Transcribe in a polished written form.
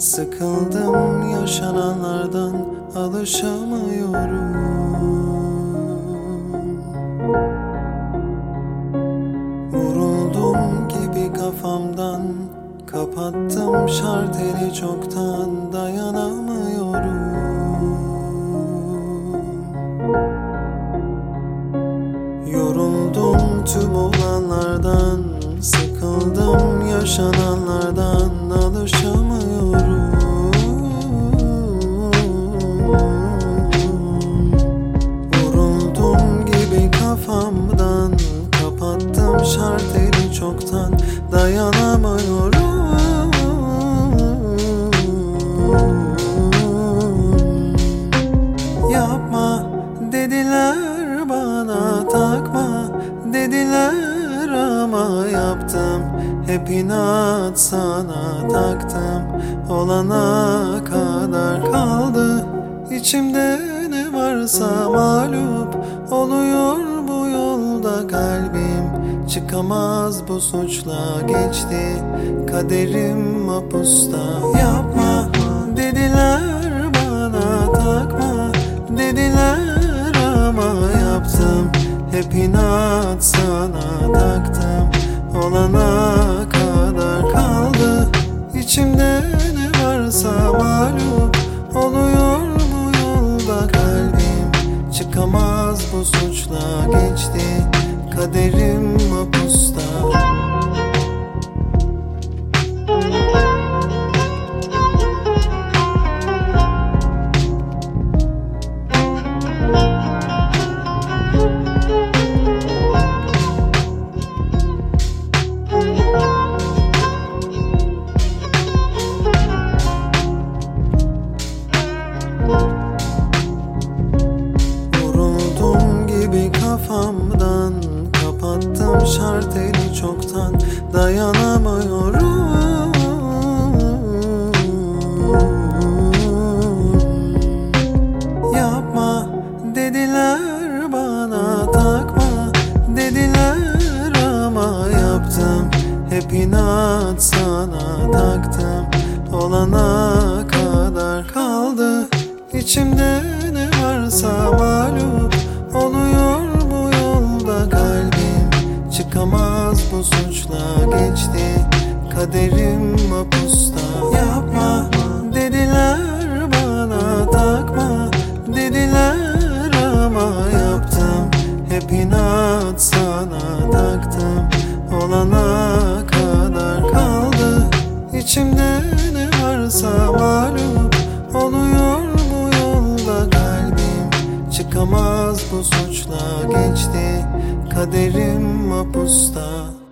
Sıkıldım yaşananlardan, alışamıyorum. Vuruldum gibi kafamdan, kapattım şarteli çoktan, dayanamıyorum. Yoruldum tüm olanlardan, sıkıldım yaşananlardan, alışamıyorum. Vuruldum gibi kafamdan, kapattım şarteli çoktan, dayanamıyorum. Yapma dediler bana, takma dediler ama yaptım. Hep inat sana taktım, olana kadar kaldı. İçimde ne varsa mağlup oluyor bu yolda kalbim. Çıkamaz bu suçla, geçti kaderim mapusta. Yapma dediler bana, takma dediler ama yaptım. Hep inat sana taktım, olana kadar kaldı. İçimde ne varsa mağlup oluyor bu yolda kalbim. Çıkamaz bu suçla, geçti kaderim mapusta. Vuruldum gibi kafamdan, kapattım şarteli çoktan, dayanamıyorum. Yapma dediler bana, takma dediler ama yaptım. Hep inat sana taktım, olana kadar kaldı. İçimde ne varsa mağlup oluyor bu yolda kalbim. Çıkamaz bu suçla, geçti kaderim mapusta. Yapma dediler bana, takma dediler ama yaptım. Hep inat sana taktım, olana kadar kaldı. İçimde ne varsa mağlup oluyor bu yolda kalbim. Çıkamaz bu suçla, geçti kaderim mapusta.